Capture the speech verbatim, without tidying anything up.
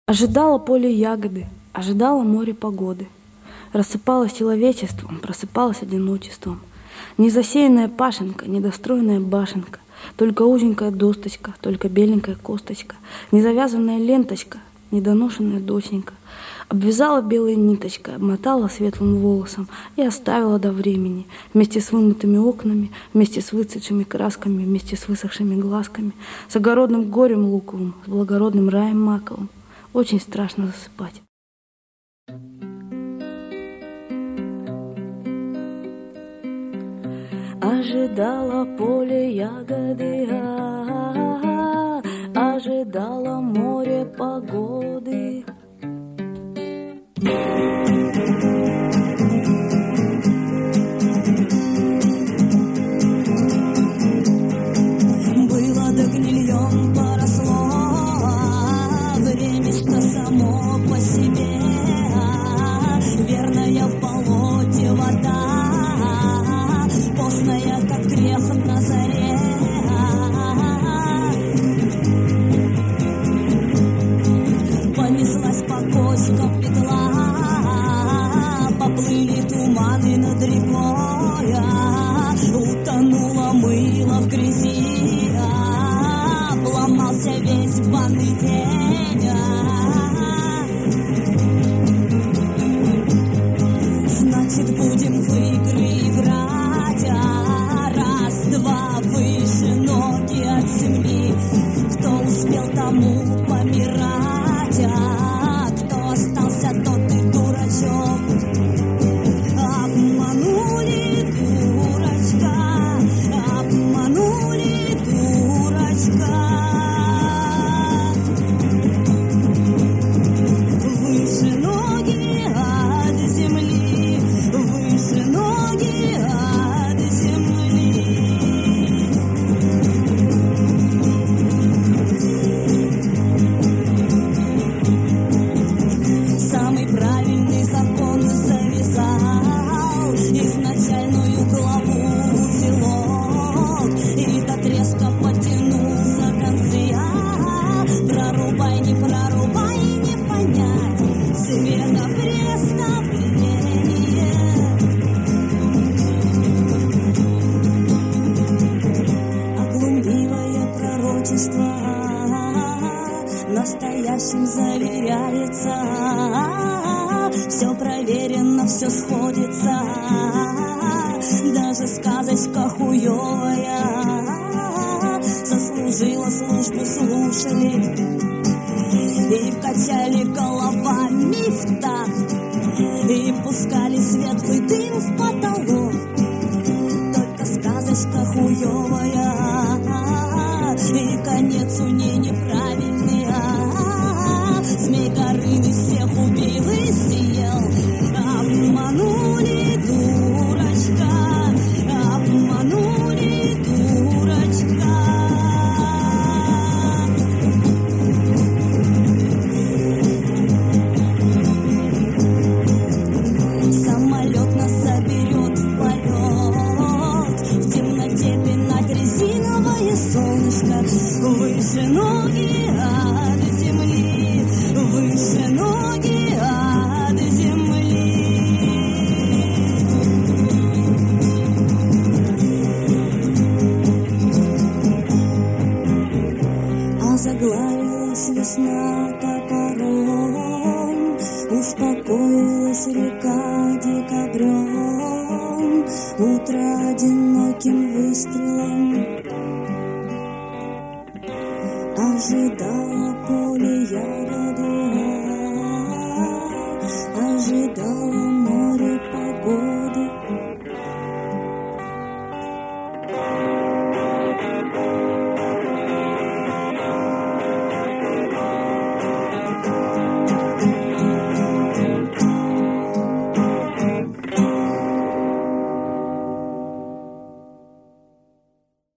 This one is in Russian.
Ожидало поле ягоды, ожидало море погоды. Рассыпалось человечеством, просыпалось одиночеством. Незасеянная пашенка, недостроенная башенка, только узенькая досточка, только беленькая косточка, незавязанная ленточка, недоношенная доченька. Обвязала белой ниточкой, обмотала светлым волосом и оставила до времени, вместе с вымытыми окнами, вместе с выцветшими красками, вместе с высохшими глазками, с огородным горем луковым, с благородным раем маковым. Очень страшно засыпать. Ожидала поле ягоды, а, ожидала море погоды. Было да гнильем поросло, времечко само по себе, верная в болоте вода, постная, как грех на заре. Понеслась по кочкам петла, поплыли туманы над рекой, утонуло мыло в грязи, обломался весь банный день. Значит, будем в игры играть, раз-два выше ноги от земли. Кто успел, тому помирать, а кто остался, тот и дурачок. Обманули дурачка, обманули дурачка. Выше ноги от земли, выше ноги от земли. Самый правильный закон завязал, изначальную главу узелок, и до треска потянул за концы. А, прорубай, не прорубай, не понять света преступления. Оглумливое пророчество настоящим заверяется. Все проверено, все сходится, даже сказочка хуёвая заслужила службу, слушали и качали головами в такт, и пускали светлый дым в потолок. Только сказочка хуёвая, и конец у ней неправильный. А, змей Горыныч всех убил и съел. Обманули дурачка, обманули дурачка. Самолет нас заберет в полет, в темноте пинать резиновое солнышко. Выше ноги от земли, выше ноги от земли. Озаглавилась весна топором, успокоилась река декабрем, утро одиноким выстрелом ожидал.